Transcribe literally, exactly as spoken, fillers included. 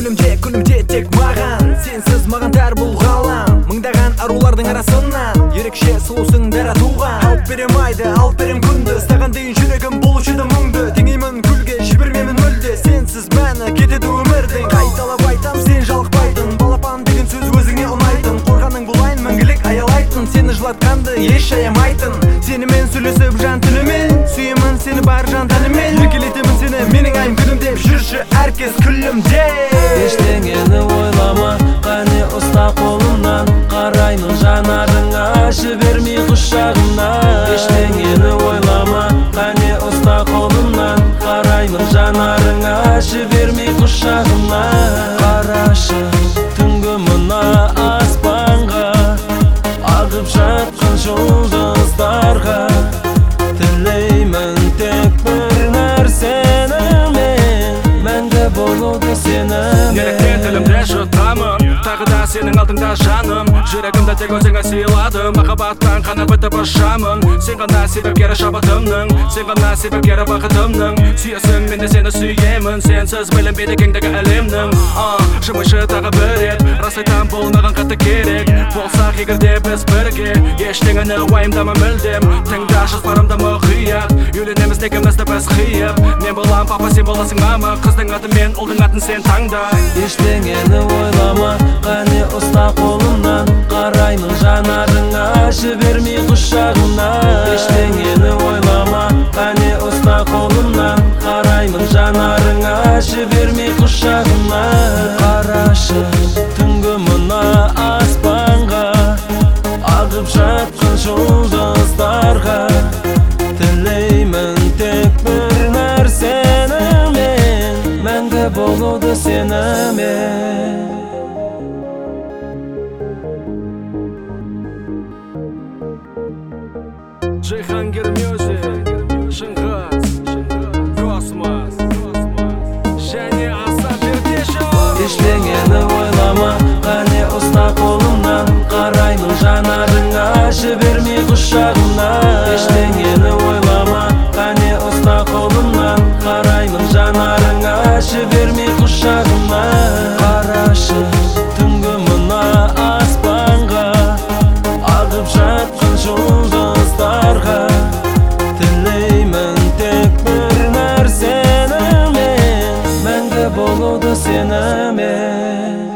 күлімде күлімде тек маған, сенсіз маған тәр бұл ғалам. Мыңдаған арулардың арасынан ерекше сұлусың дара туған. Алып берем айды, алып берем күнді, саған дейін жүрегім болушы еді мұңды. Теңеймін күлге, жібермеймін мүлде, сенсіз мәні кетеді өмірдің. Қайталап айтам, сен жалықпайтын, балапан деген сөз өзіңе ұнайтын. Қорғаның болайын, мәңгілік аялайтын, сені жылатқанды еш аямайтын. Сенімен сөйлесіп жан тілімен, сүйемін сені бар жан тәнімен. Еркелетемін сені менің айым күнім деп, жүрші әркез күлімде. Ештеңені ойлама, қане ұста қолымнан, қараймын жанарыңа, жібермей құшағымнан. Ештеңені ойлама, қане ұста қолымнан, қараймын жанарыңа, жібермей құшағымнан. Қарашы түнгі мына аспанға, ағып жатқан жұлдыздарға, тілеймін тек бір нәрсені мен, мәңгі болуды сенім. Неліктен тілімде жұтамын, тағы да сенің алдыңда жаным. Жүрегімді тек өзіңе сыйладым, махаббаттан қана бітіп ұшамын. Сен ғана себепкері шабытымның, сен ғана себепкері бақытымның. Сүйесің, мен де сені сүйемін, сенсіз білінбейді кеңдігі әлемнің. Жымайшы тағы бір рет, рас айтам бұл маған қатты керек. Болсақ егерде біз бірге, ештеңені уайымдама мүлдем. Тыңда жоспарымды мұқият, үйленеміз некемізді біз қиып. Мен болам папа, сен боласың мама, қыздың аты мен, ұлдың атын сен таңда. Ештеңені ойлама, қане ұста қолымнан, қараймын жанарыңа, жібермей құшағымнан. Ештеңені ойлама, қане ұста қолымнан, қараймын жанарыңа, жібермей құшағымнан. Қарашы түнгі мына аспанға, ағып жатқан жұлдыздарға, тілеймін тек бір нәрсені мен, мәңгі болуды сенімен. Джихангир Мюзик, Шыңғыс, Космос, және Аса Пердешев. Ештеңені ойлама, қане ұста қолымнан, қараймын жанарыңа, жібермей құшағымнан. Ештеңені ойлама, қане ұста қолымнан, қараймын жанарыңа, жібермей құшағымнан. Қарашы түнгі мына аспанға, ағып жатқан жұлдыздарға, тілеймін тек бір нәрсені мен, мәңгі болуды сенімен.